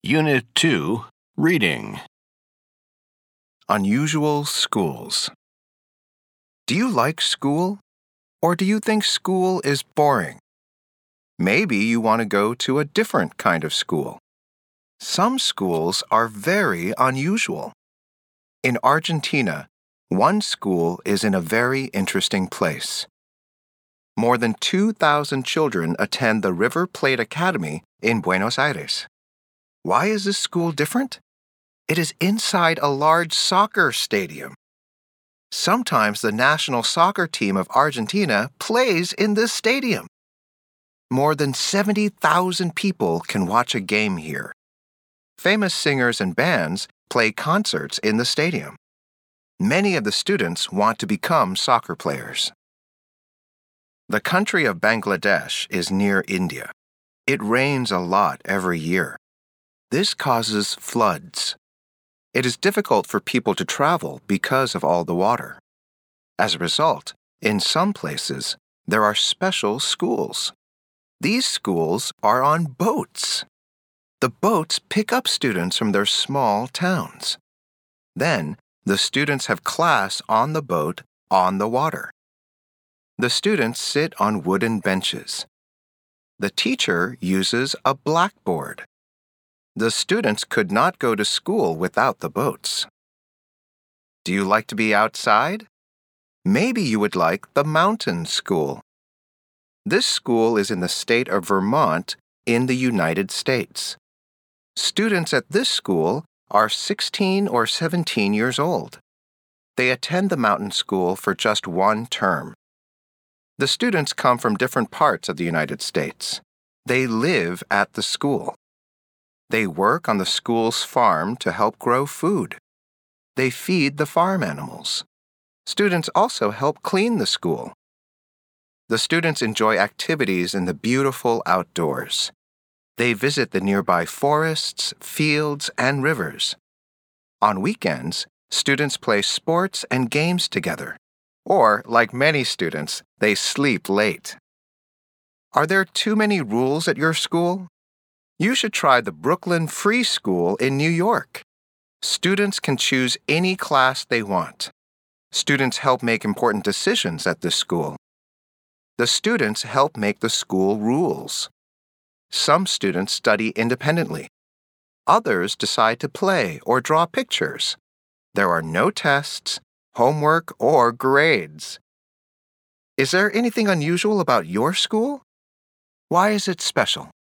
Unit 2, Reading. Unusual schools. Do you like school? Or do you think school is boring? Maybe you want to go to a different kind of school. Some schools are very unusual. In Argentina, one school is in a very interesting place. More than 2,000 children attend the River Plate Academy in Buenos Aires. Why is this school different? It is inside a large soccer stadium. Sometimes the national soccer team of Argentina plays in this stadium. More than 70,000 people can watch a game here. Famous singers and bands play concerts in the stadium. Many of the students want to become soccer players. The country of Bangladesh is near India. It rains a lot every year. This causes floods. It is difficult for people to travel because of all the water. As a result, in some places, there are special schools. These schools are on boats. The boats pick up students from their small towns. Then, the students have class on the boat on the water. The students sit on wooden benches. The teacher uses a blackboard. The students could not go to school without the boats. Do you like to be outside? Maybe you would like the mountain school. This school is in the state of Vermont in the United States. Students at this school are 16 or 17 years old. They attend the mountain school for just one term. The students come from different parts of the United States. They live at the school. They work on the school's farm to help grow food. They feed the farm animals. Students also help clean the school. The students enjoy activities in the beautiful outdoors. They visit the nearby forests, fields, and rivers. On weekends, students play sports and games together. Or, like many students, they sleep late. Are there too many rules at your school? You should try the Brooklyn Free School in New York. Students can choose any class they want. Students help make important decisions at this school. The students help make the school rules. Some students study independently. Others decide to play or draw pictures. There are no tests, homework, or grades. Is there anything unusual about your school? Why is it special?